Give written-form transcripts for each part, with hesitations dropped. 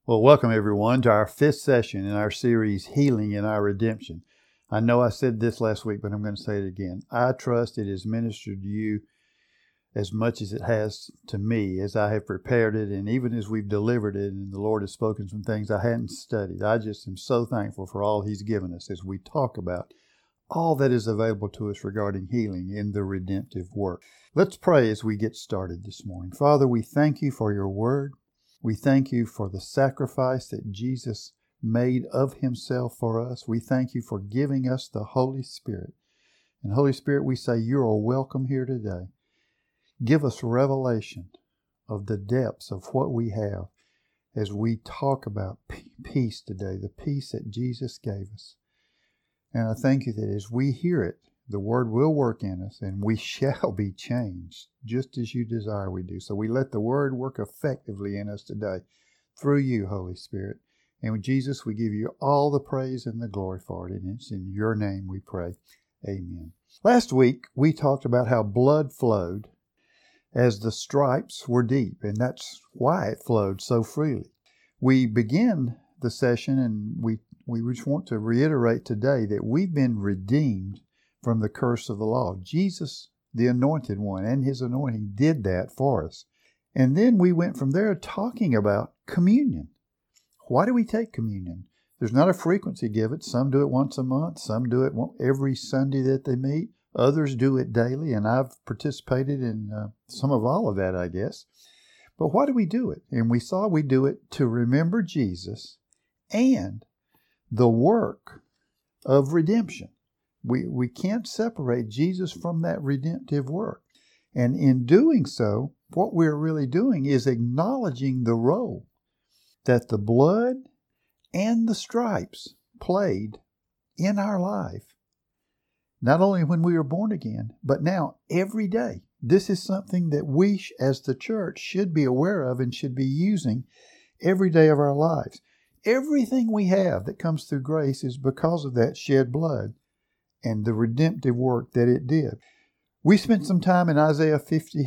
Well, welcome everyone to our fifth session in our series, Healing in Our Redemption. I know I said this last week, but I'm going to say it again. I trust it has ministered to you as much as it has to me as I have prepared it, and even as we've delivered it, and the Lord has spoken some things I hadn't studied. I just am so thankful for all He's given us as we talk about all that is available to us regarding healing in the redemptive work. Let's pray as we get started this morning. Father, we thank you for your word. We thank you for the sacrifice that Jesus made of himself for us. We thank you for giving us the Holy Spirit. And Holy Spirit, we say you are welcome here today. Give us revelation of the depths of what we have as we talk about peace today, the peace that Jesus gave us. And I thank you that as we hear it, the word will work in us and we shall be changed just as you desire we do. So we let the word work effectively in us today through you, Holy Spirit. And with Jesus, we give you all the praise and the glory for it. And it's in your name we pray. Amen. Last week, we talked about how blood flowed as the stripes were deep, and that's why it flowed so freely. We begin the session, and we just want to reiterate today that we've been redeemed from the curse of the law. Jesus, the Anointed One, and His anointing did that for us. And then we went from there talking about communion. Why do we take communion? There's not a frequency given. Some do it once a month. Some do it every Sunday that they meet. Others do it daily, and I've participated in some of all of that, I guess. But why do we do it? And we saw we do it to remember Jesus and the work of redemption. We can't separate Jesus from that redemptive work. And in doing so, what we're really doing is acknowledging the role that the blood and the stripes played in our life. Not only when we were born again, but now every day. This is something that we as the church should be aware of and should be using every day of our lives. Everything we have that comes through grace is because of that shed blood and the redemptive work that it did. We spent some time in Isaiah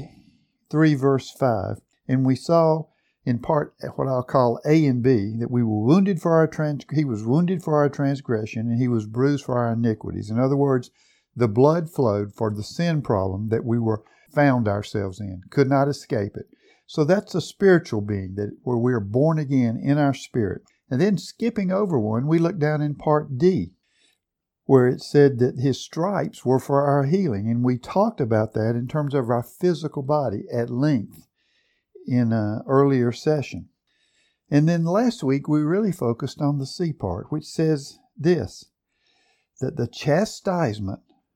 53 verse 5, and we saw in part what I'll call A and B, that we were wounded for He was wounded for our transgression, and He was bruised for our iniquities. In other words, the blood flowed for the sin problem that we found ourselves in, could not escape it. So that's a spiritual being, where we are born again in our spirit. And then skipping over one, we look down in part D, where it said that His stripes were for our healing. And we talked about that in terms of our physical body at length in an earlier session. And then last week, we really focused on the C part, which says this, that the chastisement,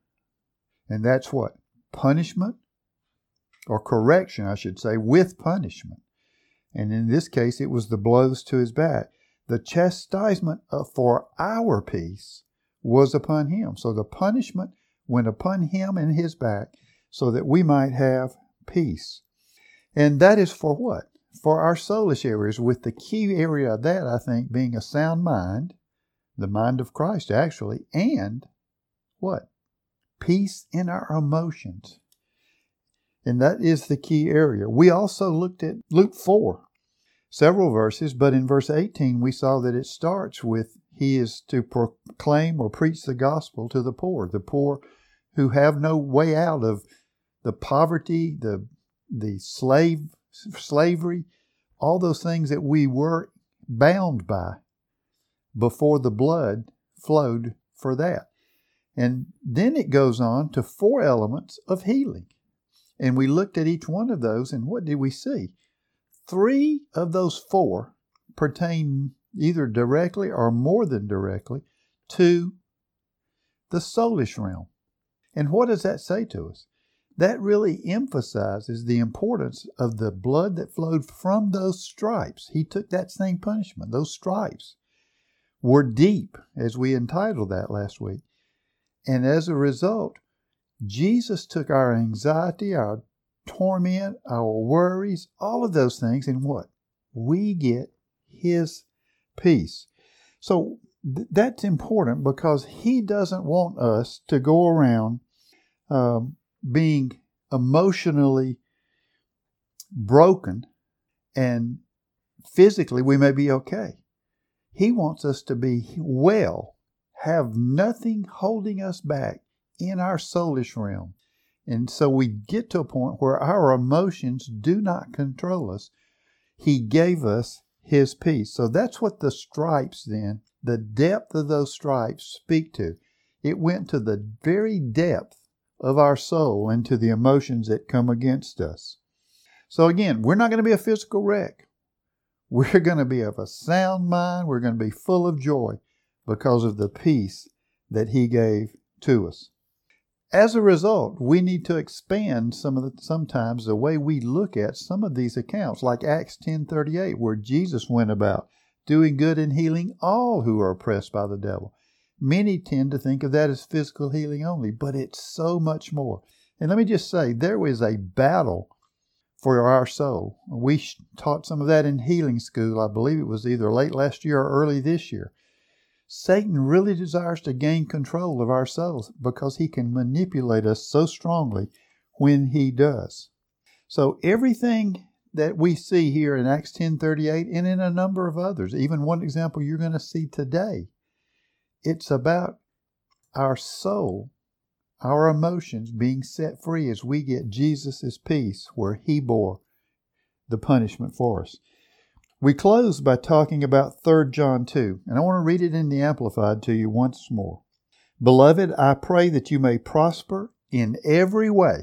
and that's what? Punishment, or correction, I should say, with punishment. And in this case, it was the blows to His back. The chastisement for our peace was upon Him. So the punishment went upon Him and His back so that we might have peace. And that is for what? For our soulish areas, with the key area of that, I think, being a sound mind, the mind of Christ actually, and what? Peace in our emotions. And that is the key area. We also looked at Luke 4, several verses, but in verse 18 we saw that it starts with He is to proclaim or preach the gospel to the poor who have no way out of the poverty, the slavery, all those things that we were bound by before the blood flowed for that. And then it goes on to 4 elements of healing. And we looked at each one of those, and what did we see? 3 of those 4 pertain either directly or more than directly to the soulish realm. And what does that say to us? That really emphasizes the importance of the blood that flowed from those stripes. He took that same punishment. Those stripes were deep, as we entitled that last week. And as a result, Jesus took our anxiety, our torment, our worries, all of those things, and what? We get His peace. So that's important because He doesn't want us to go around being emotionally broken and physically we may be okay. He wants us to be well, have nothing holding us back in our soulish realm. And so we get to a point where our emotions do not control us. He gave us His peace. So that's what the stripes then, the depth of those stripes speak to. It went to the very depth of our soul and to the emotions that come against us. So again, we're not going to be a physical wreck. We're going to be of a sound mind. We're going to be full of joy because of the peace that He gave to us. As a result, we need to expand sometimes the way we look at some of these accounts, like Acts 10:38, where Jesus went about doing good and healing all who are oppressed by the devil. Many tend to think of that as physical healing only, but it's so much more. And let me just say, there was a battle for our soul. We taught some of that in healing school. I believe it was either late last year or early this year. Satan really desires to gain control of our souls because he can manipulate us so strongly when he does. So everything that we see here in Acts 10:38 and in a number of others, even one example you're going to see today, it's about our soul, our emotions being set free as we get Jesus' peace where He bore the punishment for us. We close by talking about 3 John 2, and I want to read it in the Amplified to you once more. Beloved, I pray that you may prosper in every way,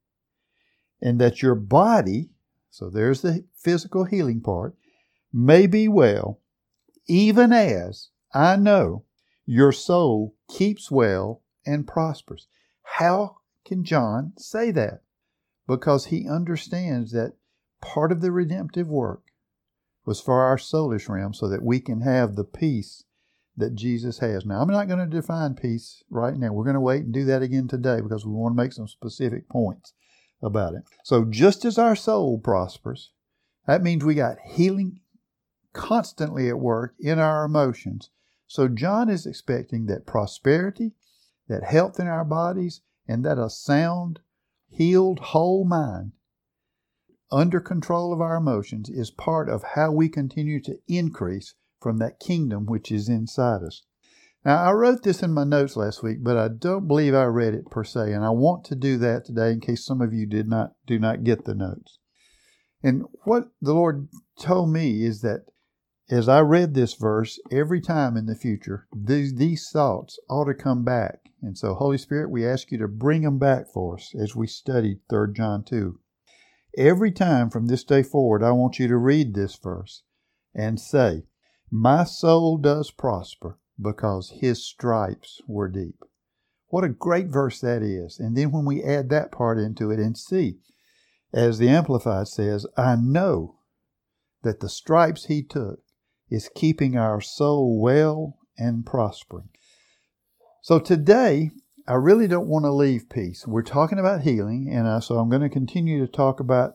and that your body, so there's the physical healing part, may be well, even as I know your soul keeps well and prospers. How can John say that? Because he understands that part of the redemptive work was for our soulish realm so that we can have the peace that Jesus has. Now, I'm not going to define peace right now. We're going to wait and do that again today because we want to make some specific points about it. So just as our soul prospers, that means we got healing constantly at work in our emotions. So John is expecting that prosperity, that health in our bodies, and that a sound, healed, whole mind under control of our emotions is part of how we continue to increase from that kingdom which is inside us. Now, I wrote this in my notes last week, but I don't believe I read it per se, and I want to do that today in case some of you do not get the notes. And what the Lord told me is that as I read this verse, every time in the future, these thoughts ought to come back. And so, Holy Spirit, we ask you to bring them back for us as we study 3 John 2. Every time from this day forward, I want you to read this verse and say, my soul does prosper because His stripes were deep. What a great verse that is. And then when we add that part into it and see, as the Amplified says, I know that the stripes He took is keeping our soul well and prospering. So today, I really don't want to leave peace. We're talking about healing, and so I'm going to continue to talk about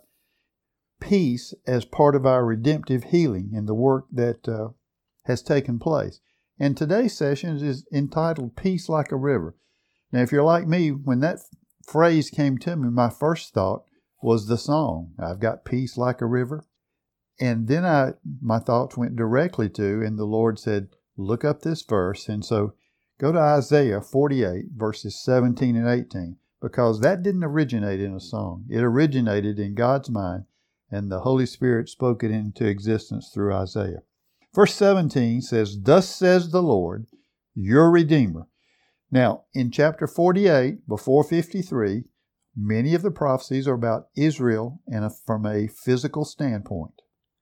peace as part of our redemptive healing and the work that has taken place. And today's session is entitled Peace Like a River. Now, if you're like me, when that phrase came to me, my first thought was the song, I've got peace like a river. And then my thoughts went directly to, and the Lord said, look up this verse. And so go to Isaiah 48, verses 17 and 18, because that didn't originate in a song. It originated in God's mind, and the Holy Spirit spoke it into existence through Isaiah. Verse 17 says, thus says the Lord, your Redeemer. Now, in chapter 48, before 53, many of the prophecies are about Israel and from a physical standpoint.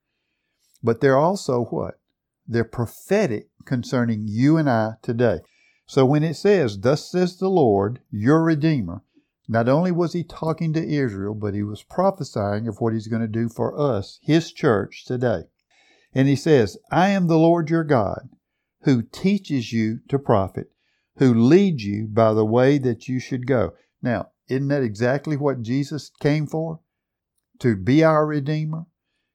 But they're also what? They're prophetic concerning you and I today. So when it says, thus says the Lord, your Redeemer, not only was He talking to Israel, but He was prophesying of what He's going to do for us, His church today. And He says, I am the Lord your God, who teaches you to profit, who leads you by the way that you should go. Now, isn't that exactly what Jesus came for? To be our Redeemer?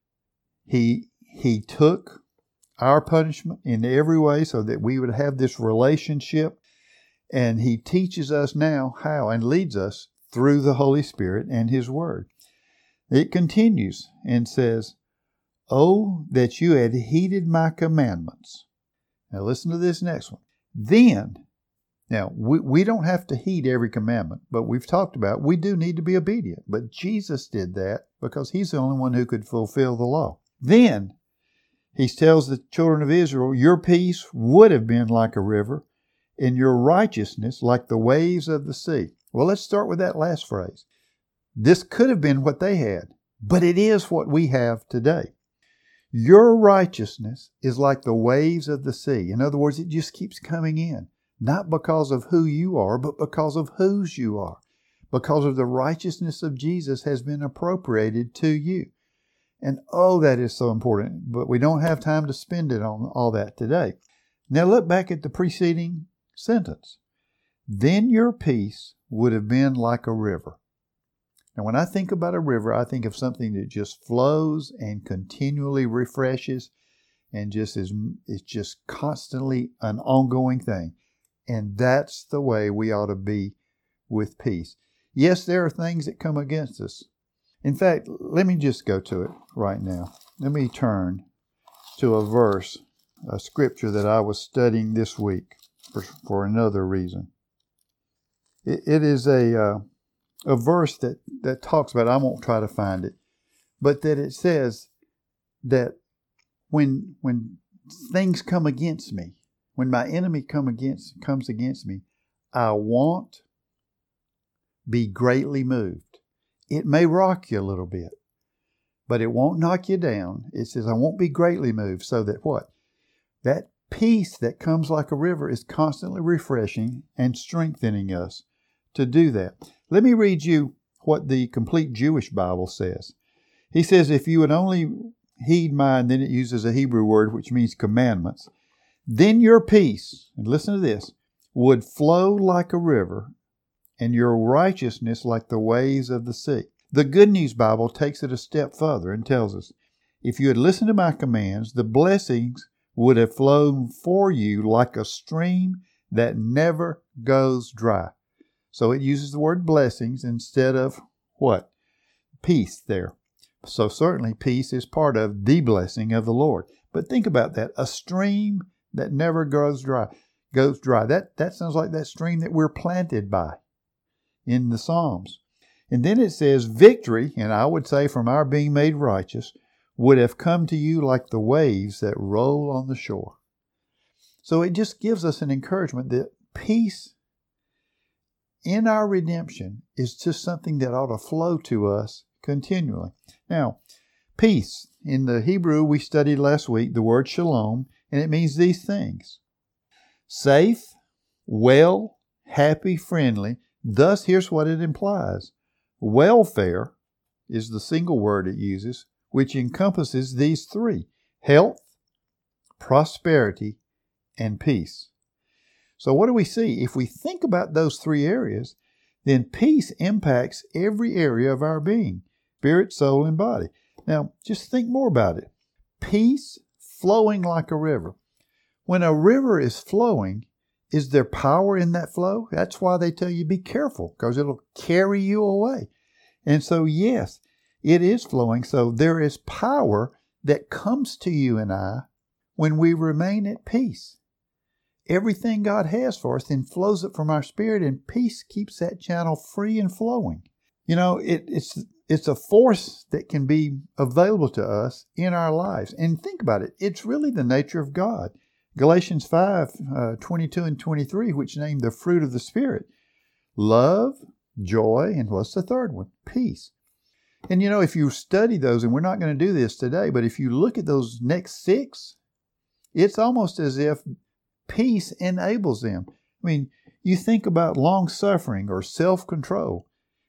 He took our punishment in every way so that we would have this relationship. And He teaches us now how and leads us through the Holy Spirit and His Word. It continues and says, Oh, that you had heeded my commandments. Now listen to this next one. Then, now we don't have to heed every commandment, but we've talked about we do need to be obedient. But Jesus did that because he's the only one who could fulfill the law. Then he tells the children of Israel, your peace would have been like a river, and your righteousness like the waves of the sea. Well, let's start with that last phrase. This could have been what they had, but it is what we have today. Your righteousness is like the waves of the sea. In other words, it just keeps coming in, not because of who you are, but because of whose you are. Because of the righteousness of Jesus has been appropriated to you. And oh, that is so important, but we don't have time to spend it on all that today. Now look back at the preceding sentence. Then your peace would have been like a river. Now when I think about a river, I think of something that just flows and continually refreshes and it's just constantly an ongoing thing. And that's the way we ought to be with peace. Yes, there are things that come against us. In fact, let me just go to it right now. Let me turn to a verse, a scripture that I was studying this week for another reason. It is a verse that talks about, I won't try to find it, but that it says that when things come against me, when my enemy comes against me, I won't be greatly moved. It may rock you a little bit, but it won't knock you down. It says, I won't be greatly moved, so that what? That peace that comes like a river is constantly refreshing and strengthening us to do that. Let me read you what the Complete Jewish Bible says. He says, if you would only heed mine, then it uses a Hebrew word which means commandments, then your peace, and listen to this, would flow like a river, and your righteousness like the waves of the sea. The Good News Bible takes it a step further and tells us, if you had listened to my commands, the blessings would have flown for you like a stream that never goes dry. So it uses the word blessings instead of what? Peace there. So certainly peace is part of the blessing of the Lord. But think about that, a stream that never goes dry. That sounds like that stream that we're planted by in the Psalms. And then it says victory, and I would say from our being made righteous, would have come to you like the waves that roll on the shore. So it just gives us an encouragement that peace in our redemption is just something that ought to flow to us continually. Now, peace, in the Hebrew we studied last week, the word shalom, and it means these things. Safe, well, happy, friendly. Thus, here's what it implies. Welfare is the single word it uses, which encompasses these three: health, prosperity, and peace. So what do we see? If we think about those three areas, then peace impacts every area of our being, spirit, soul, and body. Now, just think more about it. Peace flowing like a river. When a river is flowing, is there power in that flow? That's why they tell you be careful, because it'll carry you away. And so, yes, it is flowing. So there is power that comes to you and I when we remain at peace. Everything God has for us then flows up from our spirit, and peace keeps that channel free and flowing. You know, it's a force that can be available to us in our lives. And think about it. It's really the nature of God. Galatians 5, 22 and 23, which name the fruit of the Spirit. Love, joy, and what's the third one? Peace. And you know, if you study those, and we're not going to do this today, but if you look at those next 6, it's almost as if peace enables them. I mean, you think about long-suffering or self-control.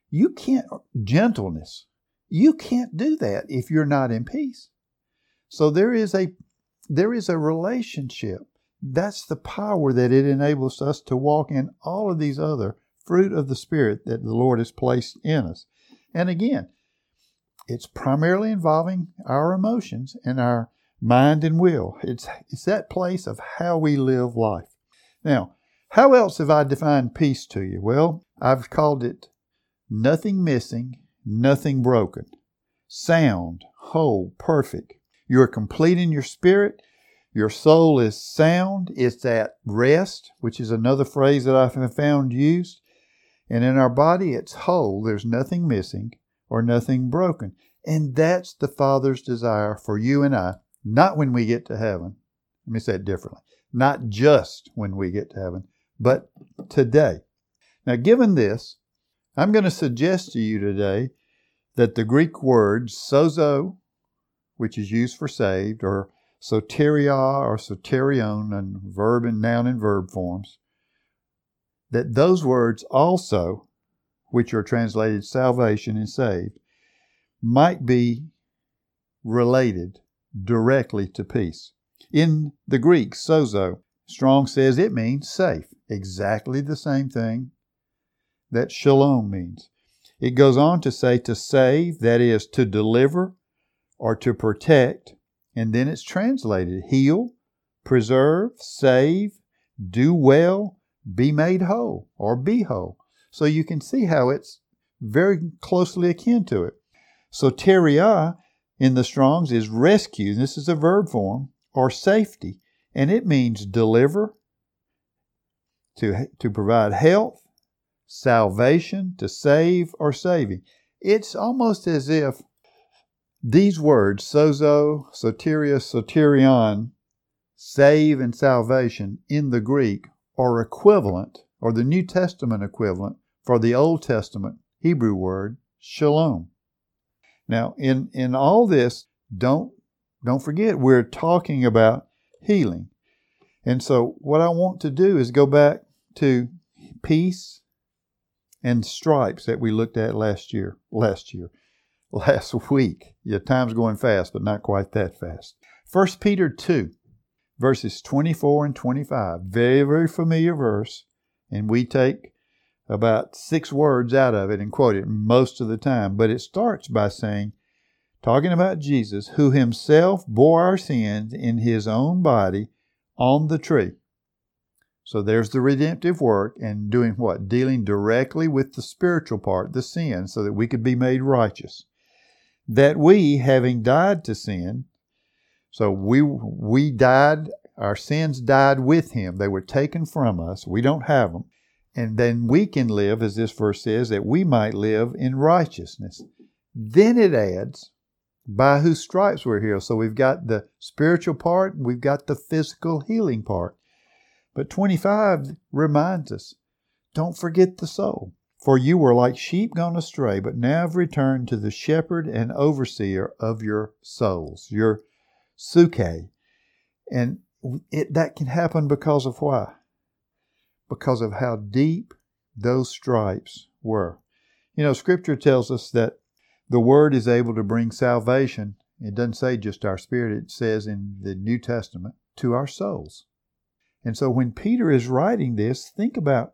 Gentleness. You can't do that if you're not in peace. So there is a relationship. That's the power that it enables us to walk in all of these other fruit of the Spirit that the Lord has placed in us. And again, it's primarily involving our emotions and our mind and will. It's that place of how we live life. Now, how else have I defined peace to you? Well, I've called it nothing missing, nothing broken. Sound, whole, perfect. You're complete in your spirit. Your soul is sound. It's at rest, which is another phrase that I have found used. And in our body, it's whole. There's nothing missing or nothing broken. And that's the Father's desire for you and I, not when we get to heaven. Let me say it differently. Not just when we get to heaven, but today. Now, given this, I'm going to suggest to you today that the Greek word sozo, which is used for saved, or soteria or soterion, and verb and noun and verb forms, that those words also, which are translated salvation and saved, might be related directly to peace. In the Greek, sozo, Strong says it means safe, exactly the same thing that shalom means. It goes on to say to save, that is to deliver or to protect, and then it's translated heal, preserve, save, do well, be made whole, or be whole. So you can see how it's very closely akin to it. Soteria in the Strong's is rescue, and this is a verb form, or safety, and it means deliver, to provide health, salvation, to save, or saving. It's almost as if these words, sozo, soteria, soterion, save and salvation in the Greek are equivalent, or the New Testament equivalent, for the Old Testament Hebrew word, shalom. Now, in all this, don't forget, we're talking about healing. And so what I want to do is go back to peace and stripes that we looked at last week. Yeah, time's going fast, but not quite that fast. 1 Peter 2, verses 24 and 25. Very, very familiar verse. And we take about 6 words out of it and quote it most of the time. But it starts by saying, talking about Jesus, who himself bore our sins in his own body on the tree. So there's the redemptive work, and doing what? Dealing directly with the spiritual part, the sin, so that we could be made righteous. That we, having died to sin, so we died, our sins died with him. They were taken from us. We don't have them. And then we can live, as this verse says, that we might live in righteousness. Then it adds, by whose stripes we're healed. So we've got the spiritual part, and we've got the physical healing part. But 25 reminds us, don't forget the soul. For you were like sheep gone astray, but now have returned to the shepherd and overseer of your souls, your suke. And that can happen because of why? Because of how deep those stripes were. You know, Scripture tells us that the Word is able to bring salvation. It doesn't say just our spirit. It says in the New Testament, to our souls. And so when Peter is writing this, think about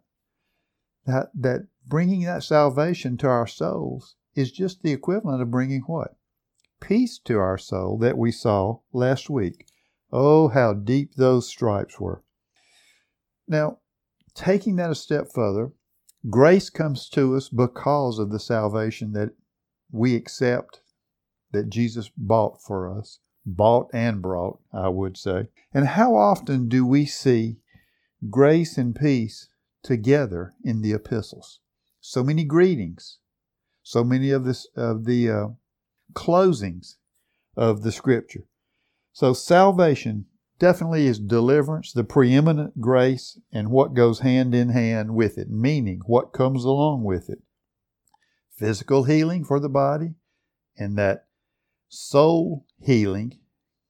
that bringing that salvation to our souls is just the equivalent of bringing what? Peace to our soul that we saw last week. Oh, how deep those stripes were. Now, taking that a step further, grace comes to us because of the salvation that we accept, that Jesus bought for us. Bought and brought, I would say. And how often do we see grace and peace together in the epistles? So many greetings, so many of the closings of the Scripture. So salvation definitely is deliverance, the preeminent grace, and what goes hand in hand with it, meaning what comes along with it. Physical healing for the body, and that soul healing,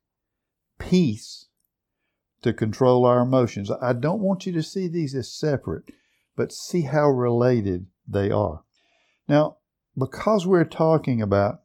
peace to control our emotions. I don't want you to see these as separate, but see how related they are. Now, because we're talking about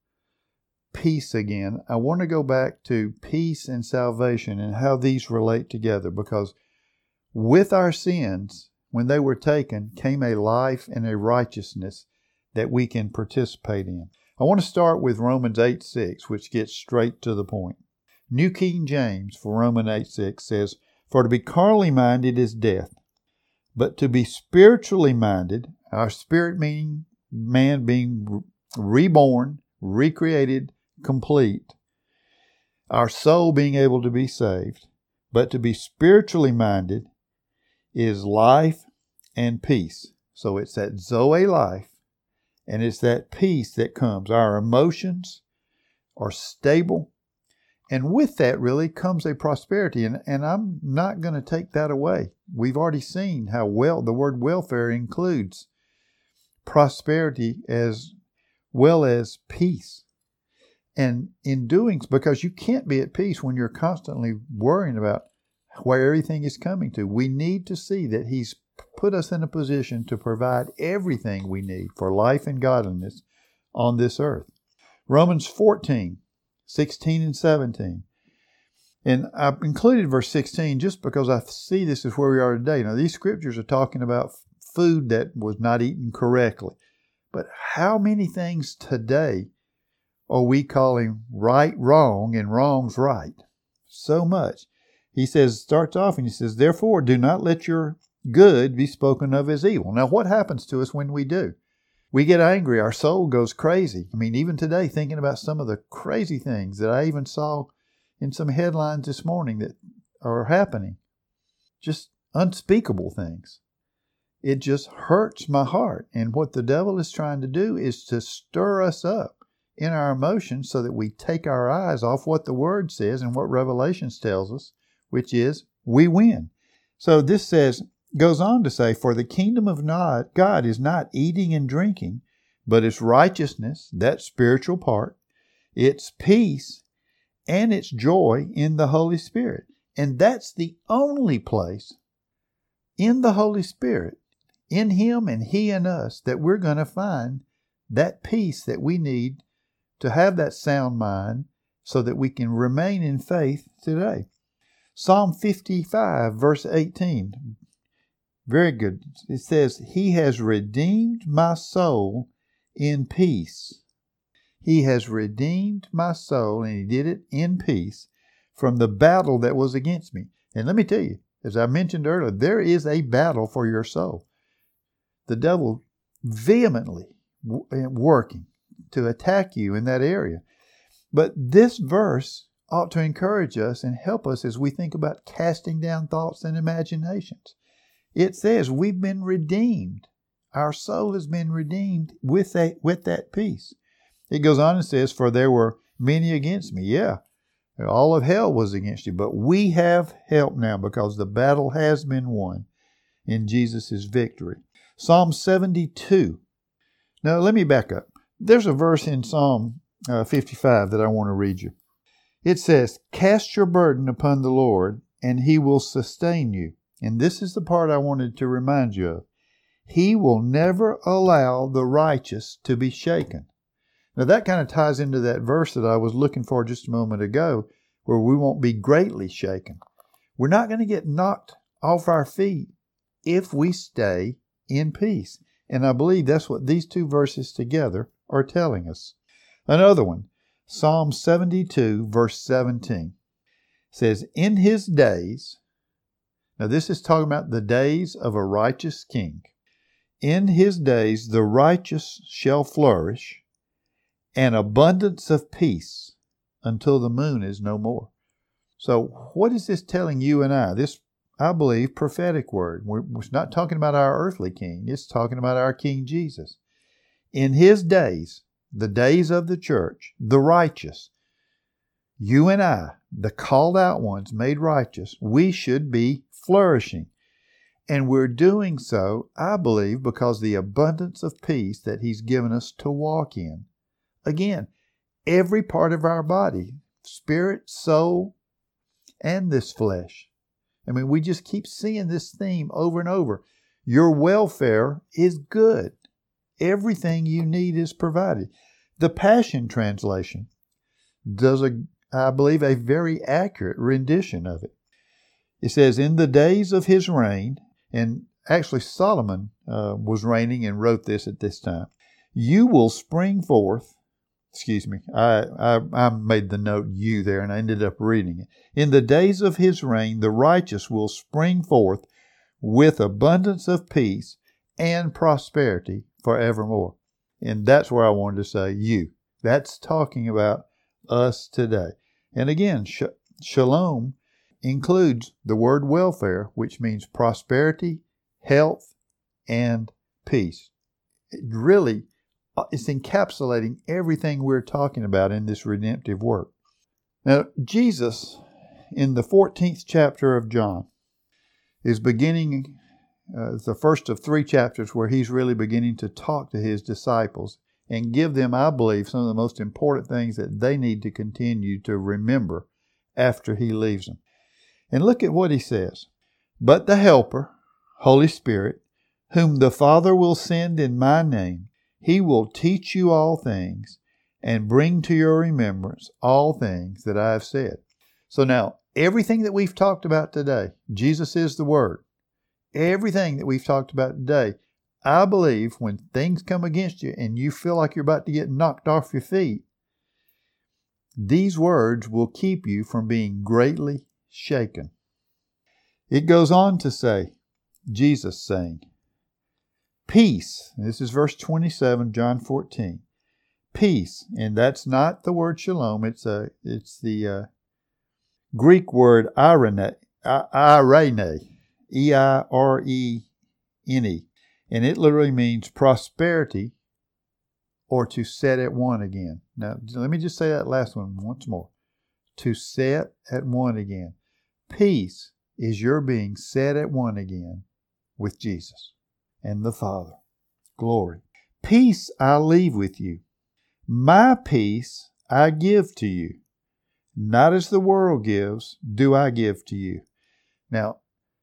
peace again, I want to go back to peace and salvation and how these relate together, because with our sins, when they were taken, came a life and a righteousness that we can participate in. I want to start with Romans 8:6, which gets straight to the point. New King James for Romans 8:6 says, for to be carnally minded is death, but to be spiritually minded, our spirit meaning man being reborn, recreated, complete, our soul being able to be saved, but to be spiritually minded is life and peace. So it's that Zoe life, and it's that peace that comes. Our emotions are stable, and with that really comes a prosperity, and I'm not going to take that away. We've already seen how well the word welfare includes prosperity as well as peace. And in doing, because you can't be at peace when you're constantly worrying about where everything is coming to. We need to see that He's put us in a position to provide everything we need for life and godliness on this earth. Romans 14, 16 and 17. And I've included verse 16 just because I see this is where we are today. Now, these scriptures are talking about food that was not eaten correctly. But how many things today are we calling right wrong and wrong's right? So much. He says, starts off and he says, therefore, do not let your good be spoken of as evil. Now, what happens to us when we do? We get angry. Our soul goes crazy. I mean, even today, thinking about some of the crazy things that I even saw in some headlines this morning that are happening. Just unspeakable things. It just hurts my heart. And what the devil is trying to do is to stir us up in our emotions so that we take our eyes off what the Word says and what Revelations tells us, which is we win. So this goes on to say, for the kingdom of God is not eating and drinking, but it's righteousness, that spiritual part, it's peace, and it's joy in the Holy Spirit. And that's the only place in the Holy Spirit, in Him and He in us, that we're going to find that peace that we need to have that sound mind so that we can remain in faith today. Psalm 55, verse 18. Very good. It says, He has redeemed my soul in peace. He has redeemed my soul, and He did it in peace from the battle that was against me. And let me tell you, as I mentioned earlier, there is a battle for your soul. The devil vehemently working to attack you in that area. But this verse ought to encourage us and help us as we think about casting down thoughts and imaginations. It says we've been redeemed. Our soul has been redeemed with that peace. It goes on and says, for there were many against me. Yeah, all of hell was against you, but we have help now because the battle has been won in Jesus' victory. Psalm 72. Now, let me back up. There's a verse in Psalm 55 that I want to read you. It says, cast your burden upon the Lord, and He will sustain you. And this is the part I wanted to remind you of. He will never allow the righteous to be shaken. Now that kind of ties into that verse that I was looking for just a moment ago, where we won't be greatly shaken. We're not going to get knocked off our feet if we stay in peace. And I believe that's what these two verses together are telling us. Another one, Psalm 72, verse 17, says, in His days, now this is talking about the days of a righteous king. In His days the righteous shall flourish, and abundance of peace until the moon is no more. So what is this telling you and I? This, I believe, prophetic word. We're not talking about our earthly king. It's talking about our King Jesus. In His days, the days of the church, the righteous, you and I, the called out ones made righteous, we should be flourishing. And we're doing so, I believe, because the abundance of peace that He's given us to walk in. Again, every part of our body, spirit, soul, and this flesh. I mean, we just keep seeing this theme over and over. Your welfare is good. Everything you need is provided. The Passion Translation does, I believe, a very accurate rendition of it. It says, in the days of his reign, and actually Solomon was reigning and wrote this at this time, you will spring forth. Excuse me, I made the note you there and I ended up reading it. In the days of his reign, the righteous will spring forth with abundance of peace and prosperity forevermore. And that's where I wanted to say you. That's talking about us today. And again, shalom includes the word welfare, which means prosperity, health, and peace. It's encapsulating everything we're talking about in this redemptive work. Now, Jesus, in the 14th chapter of John, is beginning the first of 3 chapters where he's really beginning to talk to his disciples and give them, I believe, some of the most important things that they need to continue to remember after he leaves them. And look at what he says. But the Helper, Holy Spirit, whom the Father will send in my name, he will teach you all things and bring to your remembrance all things that I have said. So now, everything that we've talked about today, Jesus is the Word. Everything that we've talked about today, I believe when things come against you and you feel like you're about to get knocked off your feet, these words will keep you from being greatly shaken. It goes on to say, Jesus saying, peace. This is verse 27, John 14. Peace, and that's not the word shalom. It's the Greek word irene, E-I-R-E-N-E. And it literally means prosperity or to set at one again. Now, let me just say that last one once more. To set at one again. Peace is your being set at one again with Jesus and the Father. Glory. Peace I leave with you. My peace I give to you. Not as the world gives, do I give to you. Now,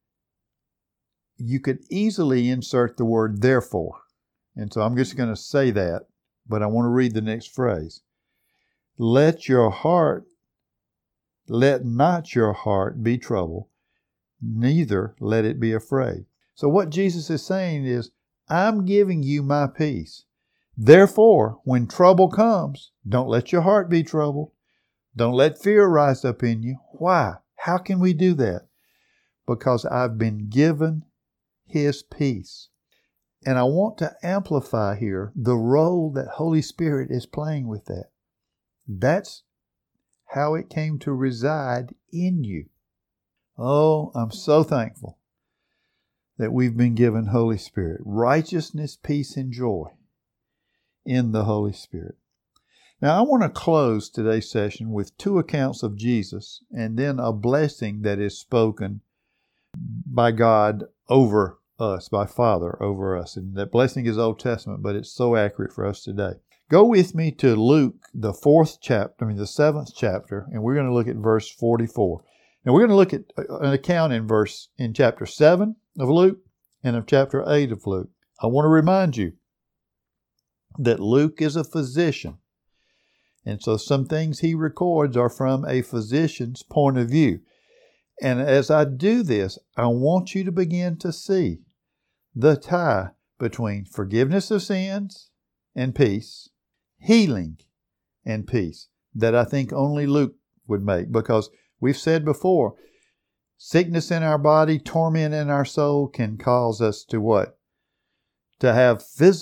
you could easily insert the word therefore. And so I'm just going to say that, but I want to read the next phrase. Let not your heart be troubled, neither let it be afraid. So what Jesus is saying is, I'm giving you my peace. Therefore, when trouble comes, don't let your heart be troubled. Don't let fear rise up in you. Why? How can we do that? Because I've been given His peace. And I want to amplify here the role that Holy Spirit is playing with that. That's how it came to reside in you. Oh, I'm so thankful that we've been given Holy Spirit. Righteousness, peace, and joy in the Holy Spirit. Now, I want to close today's session with 2 accounts of Jesus and then a blessing that is spoken by God over us, by Father over us. And that blessing is Old Testament, but it's so accurate for us today. Go with me to Luke, the 7th chapter, and we're going to look at verse 44. Now, we're going to look at an account in chapter 7 of Luke and of chapter 8 of Luke. I want to remind you that Luke is a physician. And so some things he records are from a physician's point of view. And as I do this, I want you to begin to see the tie between forgiveness of sins and peace, healing and peace, that I think only Luke would make. Because we've said before, sickness in our body, torment in our soul can cause us to what? To have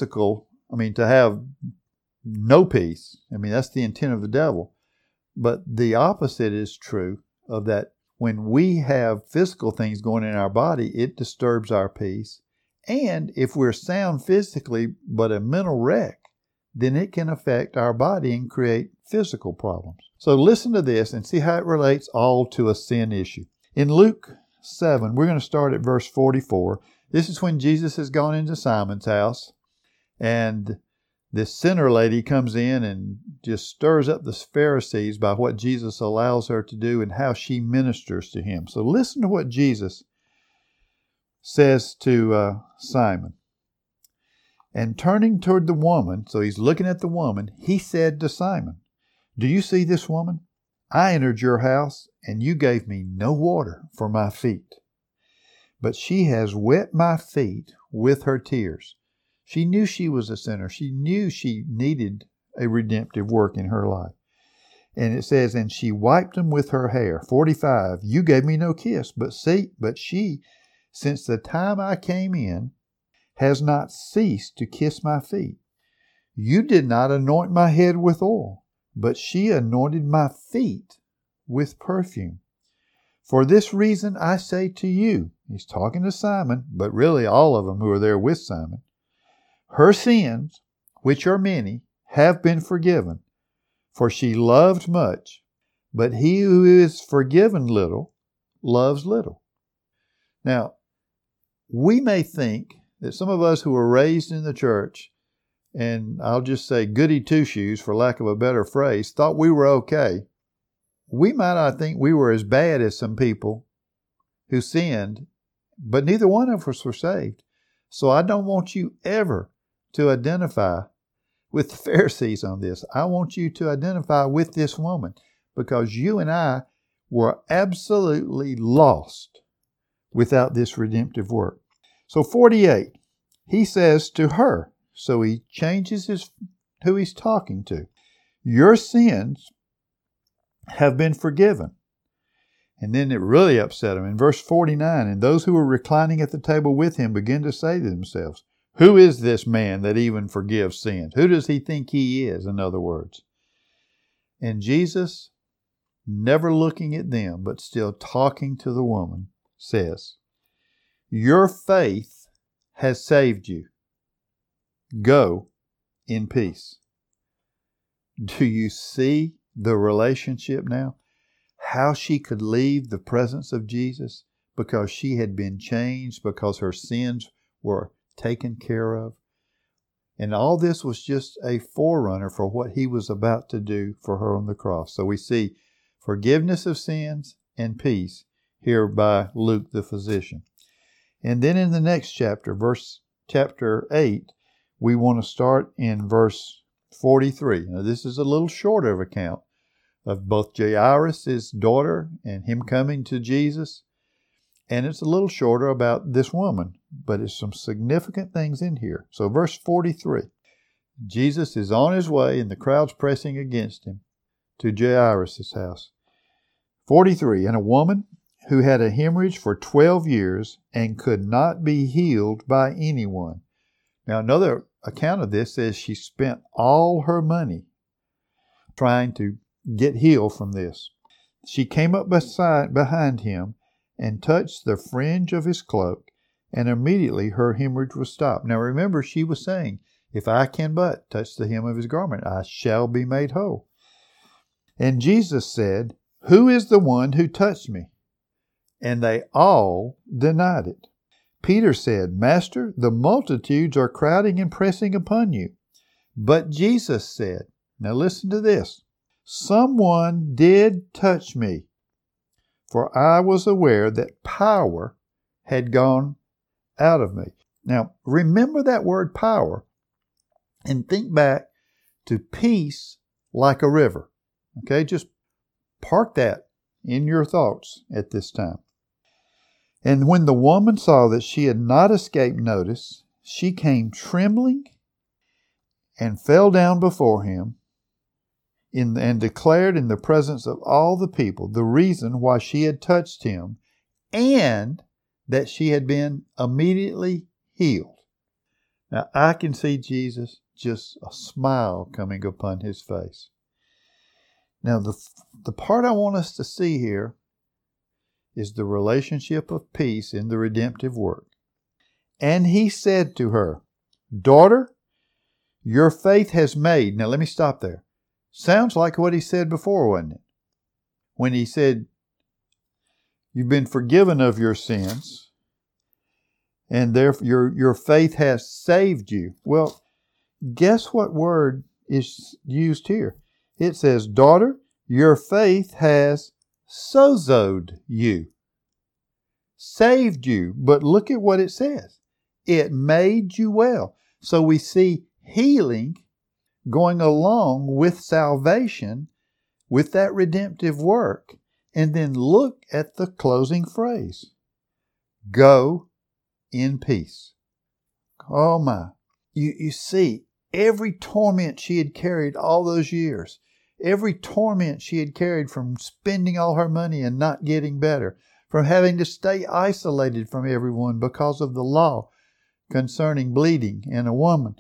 to have no peace. That's the intent of the devil. But the opposite is true of that. When we have physical things going in our body, it disturbs our peace. And if we're sound physically, but a mental wreck, then it can affect our body and create physical problems. So listen to this and see how it relates all to a sin issue. In Luke 7, we're going to start at verse 44. This is when Jesus has gone into Simon's house, and this sinner lady comes in and just stirs up the Pharisees by what Jesus allows her to do and how she ministers to him. So listen to what Jesus says to Simon. And turning toward the woman, so he's looking at the woman, he said to Simon, "Do you see this woman? I entered your house, and you gave me no water for my feet. But she has wet my feet with her tears." She knew she was a sinner. She knew she needed a redemptive work in her life. And it says, and she wiped them with her hair. 45, you gave me no kiss, but she, since the time I came in, has not ceased to kiss my feet. You did not anoint my head with oil, but she anointed my feet with perfume. For this reason I say to you," he's talking to Simon, but really all of them who are there with Simon, "her sins, which are many, have been forgiven, for she loved much, but he who is forgiven little loves little." Now, we may think that some of us who were raised in the church, and I'll just say goody two-shoes for lack of a better phrase, thought we were okay. We might not think we were as bad as some people who sinned, but neither one of us were saved. So I don't want you ever to identify with the Pharisees on this. I want you to identify with this woman, because you and I were absolutely lost without this redemptive work. So 48, he says to her, so he changes who he's talking to, "Your sins have been forgiven." And then it really upset him. In verse 49, "And those who were reclining at the table with him began to say to themselves, 'Who is this man that even forgives sins?'" Who does he think he is, in other words? And Jesus, never looking at them, but still talking to the woman, says, "Your faith has saved you. Go in peace." Do you see the relationship now? How she could leave the presence of Jesus because she had been changed, because her sins were taken care of. And all this was just a forerunner for what he was about to do for her on the cross. So we see forgiveness of sins and peace here by Luke the physician. And then in the next chapter, chapter 8, we want to start in verse 43. Now this is a little shorter of account of both Jairus' daughter and him coming to Jesus. And it's a little shorter about this woman, but it's some significant things in here. So verse 43, Jesus is on his way and the crowd's pressing against him to Jairus' house. 43, "And a woman who had a hemorrhage for 12 years and could not be healed by anyone." Now another account of this says she spent all her money trying to get healed from this. "She came up behind him and touched the fringe of his cloak, and immediately her hemorrhage was stopped." Now remember, she was saying, "If I can but touch the hem of his garment, I shall be made whole." And Jesus said, "Who is the one who touched me?" And they all denied it. Peter said, "Master, the multitudes are crowding and pressing upon you." But Jesus said, now listen to this, "Someone did touch me, for I was aware that power had gone out of me." Now, remember that word power and think back to peace like a river. Okay, just park that in your thoughts at this time. "And when the woman saw that she had not escaped notice, she came trembling and fell down before him and declared in the presence of all the people the reason why she had touched him and that she had been immediately healed." Now I can see Jesus, just a smile coming upon his face. Now the part I want us to see here is the relationship of peace in the redemptive work. "And he said to her, 'Daughter, your faith has made,'" now let me stop there. Sounds like what he said before, wasn't it? When he said, "You've been forgiven of your sins, and therefore your faith has saved you." Well, guess what word is used here? It says, "Daughter, your faith has sozoed you." Saved you. But look at what it says. It made you well. So we see healing going along with salvation, with that redemptive work. And then look at the closing phrase. "Go in peace." Oh my. You see, every torment she had carried all those years, every torment she had carried from spending all her money and not getting better, from having to stay isolated from everyone because of the law concerning bleeding in a woman,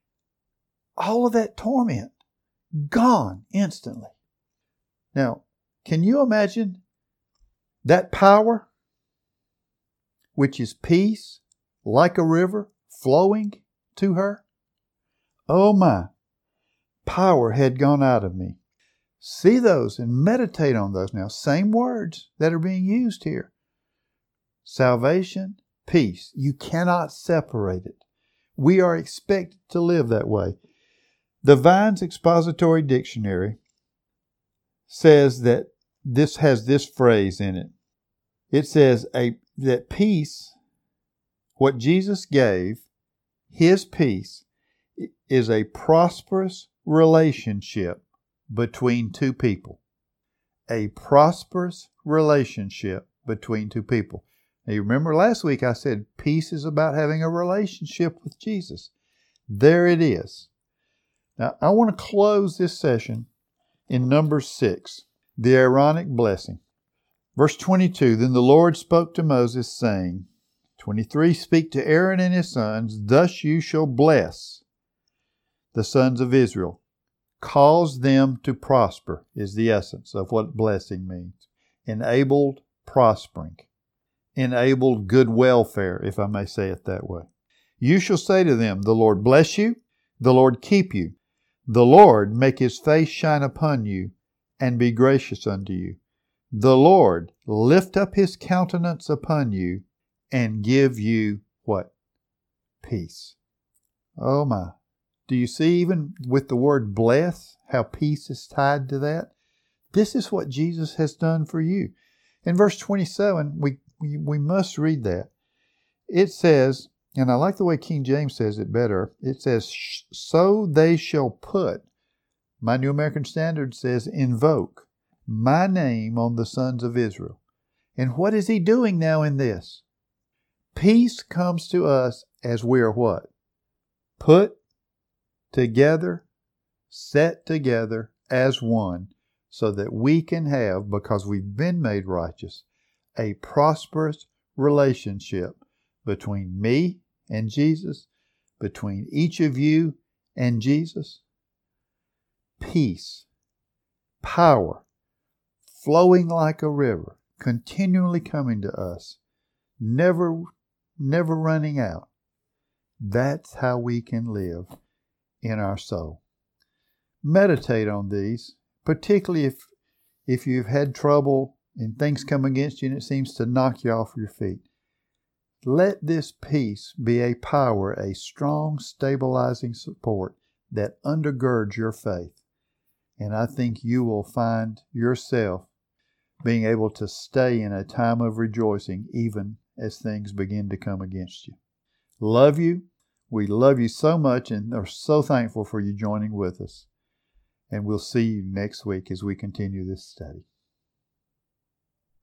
all of that torment gone instantly. Now, Can you imagine that power, which is peace, like a river, flowing to her? Oh my, power had gone out of me. See those and meditate on those now. Same words that are being used here. Salvation, peace. You cannot separate it. We are expected to live that way. The Vine's Expository Dictionary says that this has this phrase in it. It says that peace, what Jesus gave, His peace, is a prosperous relationship between two people. A prosperous relationship between two people. Now, you remember last week I said peace is about having a relationship with Jesus. There it is. Now, I want to close this session in Numbers 6, the Aaronic blessing. Verse 22, Then the Lord spoke to Moses, saying, 23, Speak to Aaron and his sons, thus you shall bless the sons of Israel. Cause them to prosper is the essence of what blessing means. Enabled prospering. Enabled good welfare, if I may say it that way. You shall say to them, The Lord bless you, the Lord keep you. The Lord make His face shine upon you and be gracious unto you. The Lord lift up His countenance upon you and give you what? Peace. Oh my. Do you see even with the word bless how peace is tied to that? This is what Jesus has done for you. In verse 27, we must read that. It says, and I like the way King James says it better. It says, So they shall put, my New American Standard says, invoke my name on the sons of Israel. And what is He doing now in this? Peace comes to us as we are what? Put together, set together as one, so that we can have, because we've been made righteous, a prosperous relationship between me and Jesus, between each of you and Jesus. Peace, power, flowing like a river, continually coming to us, never running out. That's how we can live in our soul. Meditate on these, particularly if you've had trouble and things come against you and it seems to knock you off your feet. Let this peace be a power, a strong, stabilizing support that undergirds your faith. And I think you will find yourself being able to stay in a time of rejoicing even as things begin to come against you. Love you. We love you so much and are so thankful for you joining with us. And we'll see you next week as we continue this study.